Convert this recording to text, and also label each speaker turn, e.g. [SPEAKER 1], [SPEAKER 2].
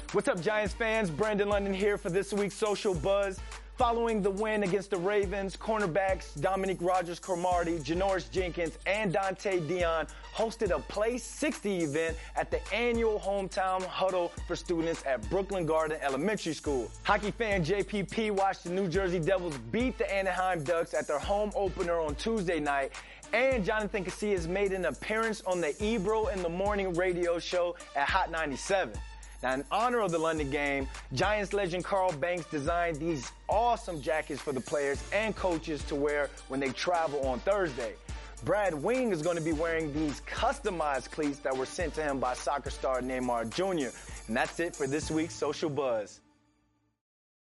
[SPEAKER 1] What's up, Giants fans? Brandon London here for this week's Social Buzz. Following the win against the Ravens, cornerbacks Dominique Rodgers-Cromartie, Janoris Jenkins, and Dante Dion hosted a Play 60 event at the annual hometown huddle for students at Brooklyn Garden Elementary School. Hockey fan JPP watched the New Jersey Devils beat the Anaheim Ducks at their home opener on Tuesday night, and Jonathan Casillas made an appearance on the Ebro in the Morning radio show at Hot 97. Now, in honor of the London game, Giants legend Carl Banks designed these awesome jackets for the players and coaches to wear when they travel on Thursday. Brad Wing is going to be wearing these customized cleats that were sent to him by soccer star Neymar Jr. And that's it for this week's Social Buzz.